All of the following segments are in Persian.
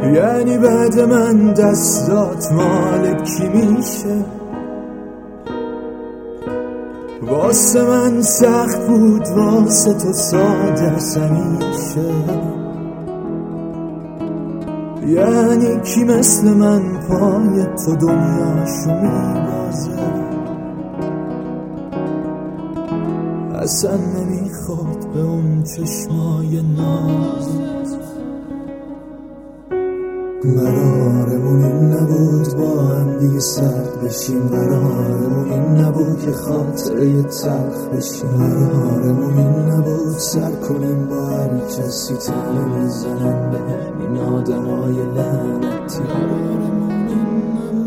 یعنی بعد من دستات مال کی میشه؟ واسه من سخت بود، واسه تو ساده همیشه. یعنی کی مثل من پای تو دنیاشو میبازه؟ اصلا نمیخواد به اون چشمای نازت. قرارمون این نبود با هم دیگه سرد بشیم، قرارمون این نبود که خاطره تلخ بشیم، قرارمون این نبود سر کنیم با هر کسی تنه میزنن به این آدمای لعنتی. قرارمون این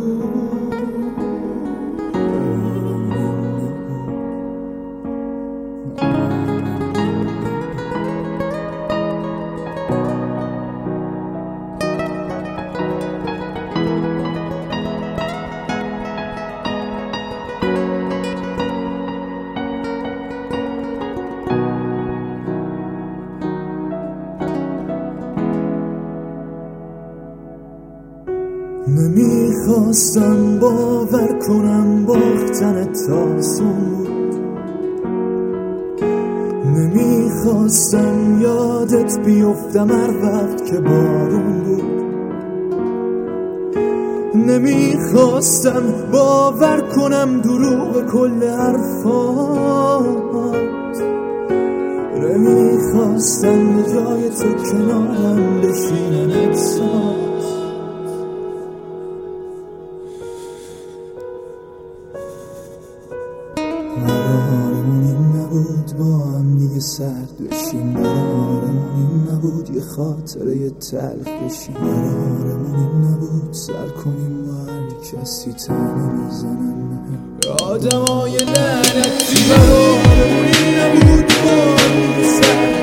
نمیخواستم باور کنم باختن تاسون بود، نمیخواستم یادت بیفتم هر وقت که بارون بود، نمیخواستم باور کنم دروغ کل حرفات، نمیخواستم به جای تو کنارم بشینم احساس. قرارمون این نبود با هم دیگه سرد بشیم، قرارمون این نبود یه خاطره تلخ بشیم، قرارمون این نبود سر کنیم با هر کسی تنه میزنن آدمای لعنتی. قرارمون این نبود با هم دیگه سرد